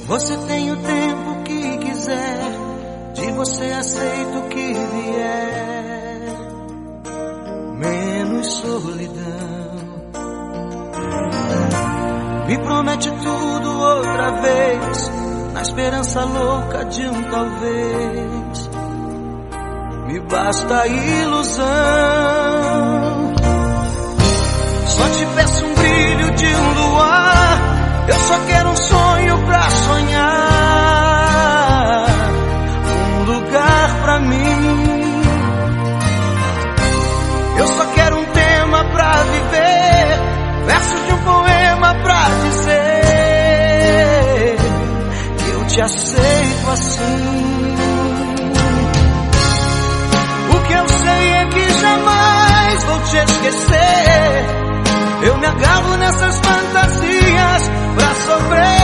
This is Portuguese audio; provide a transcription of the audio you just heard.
Você tem o tempo que quiser, de você aceito o que vier, menos solidão. Me promete tudo outra vez, na esperança louca de um talvez. Me basta a ilusão. Só te peço um brilho de um luar. Eu só quero um sonho pra sonhar, um lugar pra mim. Eu só quero um tema pra viver, versos de um poema pra dizer que eu te aceito assim. O que eu sei é que jamais vou te esquecer. Eu me agarro nessas fantasias pra sofrer.